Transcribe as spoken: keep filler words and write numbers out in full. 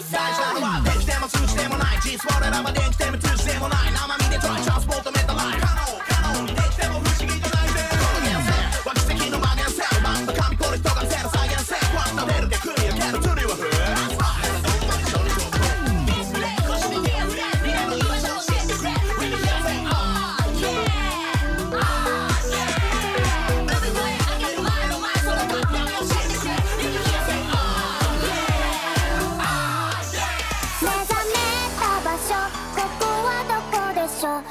大事なのは電池でも数値でもない実は俺らは電気でも通知でもない生身でトライチャンス求めたライフ可能可能にできても不思議とないぜこの現世は奇跡の曲げ線バンド紙これ人がせる再現性ファンタ出るで繰り上げる釣りはフー Let's